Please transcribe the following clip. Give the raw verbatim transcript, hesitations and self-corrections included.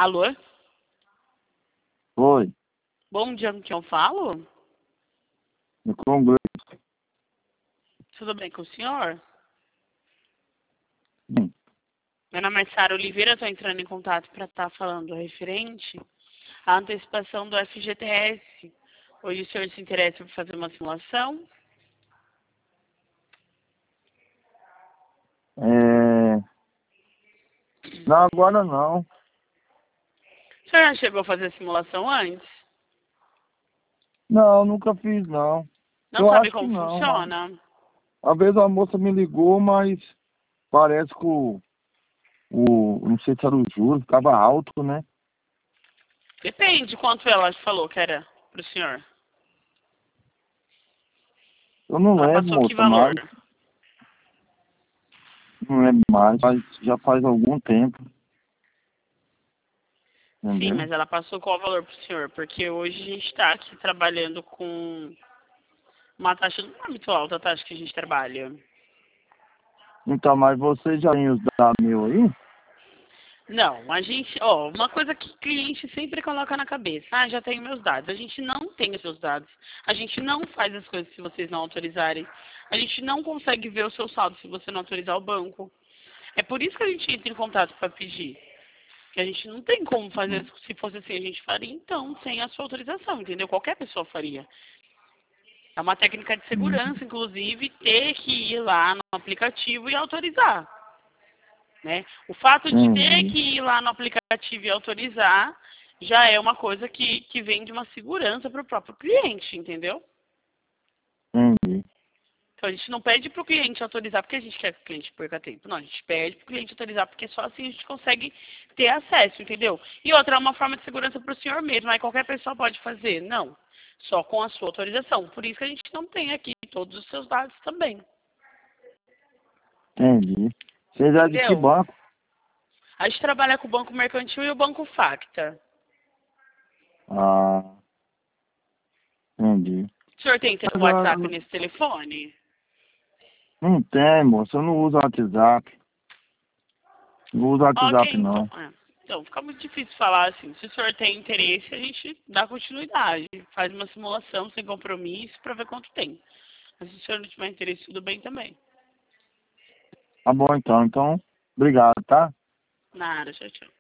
Alô? Oi, Bom dia, com quem eu falo? no Congresso. Tudo bem com o senhor? Sim. Meu nome é Sara Oliveira, estou entrando em contato para estar falando referente à antecipação do F G T S. Hoje o senhor se interessa por fazer uma simulação? É... Não, agora não. O senhor já chegou a fazer a simulação antes? Não, nunca fiz, não. Não Eu sabe acho que como não, mas... funciona? Às vezes a moça me ligou, mas parece que o... o... Não sei se era o juros, ficava alto, né? Depende quanto ela falou que era para o senhor. Eu não Ela lembro, passou que moça, valor? mas... Não lembro mais, mas já faz algum tempo. Sim, Entendeu? mas ela passou qual valor para o senhor? Porque hoje a gente está aqui trabalhando com uma taxa não é muito alta, a taxa que a gente trabalha. Então, mas você já tem os dados meus aí? Não, a gente, ó, uma coisa que o cliente sempre coloca na cabeça, ah, já tenho meus dados. A gente não tem os seus dados. A gente não faz as coisas se vocês não autorizarem. A gente não consegue ver o seu saldo se você não autorizar o banco. É por isso que a gente entra em contato para pedir. Que a gente não tem como fazer, se fosse assim, a gente faria então, sem a sua autorização, entendeu? Qualquer pessoa faria. É uma técnica de Hum. segurança, inclusive, ter que ir lá no aplicativo e autorizar. Né? O fato de ter Entendi. que ir lá no aplicativo e autorizar já é uma coisa que, que vem de uma segurança para o próprio cliente, entendeu? Entendi. Então a gente não pede para o cliente autorizar porque a gente quer que o cliente perca tempo. Não, a gente pede para o cliente autorizar porque só assim a gente consegue ter acesso, entendeu? E outra, é uma forma de segurança para o senhor mesmo. Aí qualquer pessoa pode fazer? Não. Só com a sua autorização. Por isso que a gente não tem aqui todos os seus dados também. Entendi. Vocês é de que Entendeu? banco? A gente trabalha com o Banco Mercantil e o Banco Facta. Ah, entendi. O senhor tem Mas, WhatsApp ah, nesse telefone? não tem, moça. Eu não uso WhatsApp. Não uso Ok, WhatsApp, então. não. É. Então, fica muito difícil falar assim. Se o senhor tem interesse, a gente dá continuidade. Faz uma simulação sem compromisso para ver quanto tem. Mas se o senhor não tiver interesse, tudo bem também. Tá bom, então. Então, obrigado, tá? Nada, tchau, tchau.